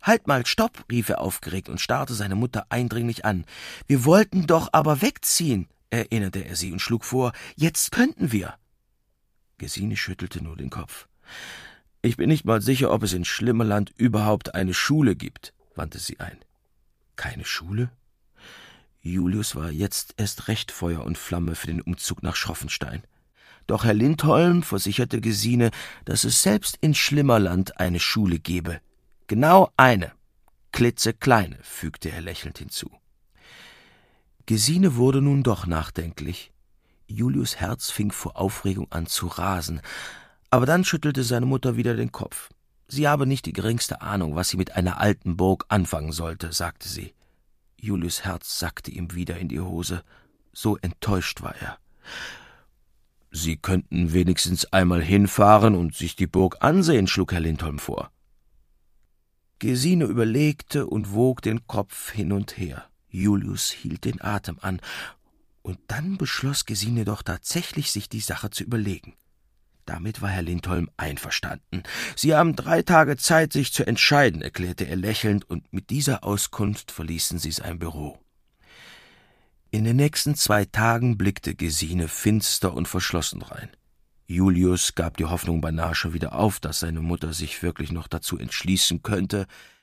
»Halt mal, stopp«, rief er aufgeregt und starrte seine Mutter eindringlich an. »Wir wollten doch aber wegziehen«, erinnerte er sie und schlug vor, »jetzt könnten wir.« Gesine schüttelte nur den Kopf. »Ich bin nicht mal sicher, ob es in Schlimmerland überhaupt eine Schule gibt«, wandte sie ein. »Keine Schule?« Julius war jetzt erst recht Feuer und Flamme für den Umzug nach Schroffenstein. Doch Herr Lindholm versicherte Gesine, dass es selbst in Schlimmerland eine Schule gebe. Genau eine, klitzekleine, fügte er lächelnd hinzu. Gesine wurde nun doch nachdenklich. Julius' Herz fing vor Aufregung an zu rasen, aber dann schüttelte seine Mutter wieder den Kopf. Sie habe nicht die geringste Ahnung, was sie mit einer alten Burg anfangen sollte, sagte sie. Julius' Herz sackte ihm wieder in die Hose. So enttäuscht war er. »Sie könnten wenigstens einmal hinfahren und sich die Burg ansehen«, schlug Herr Lindholm vor. Gesine überlegte und wog den Kopf hin und her. Julius hielt den Atem an, und dann beschloss Gesine doch tatsächlich, sich die Sache zu überlegen. Damit war Herr Lindholm einverstanden. »Sie haben 3 Tage Zeit, sich zu entscheiden«, erklärte er lächelnd, und mit dieser Auskunft verließen sie sein Büro. In den nächsten 2 Tagen blickte Gesine finster und verschlossen drein. Julius gab die Hoffnung beinahe schon wieder auf, dass seine Mutter sich wirklich noch dazu entschließen könnte,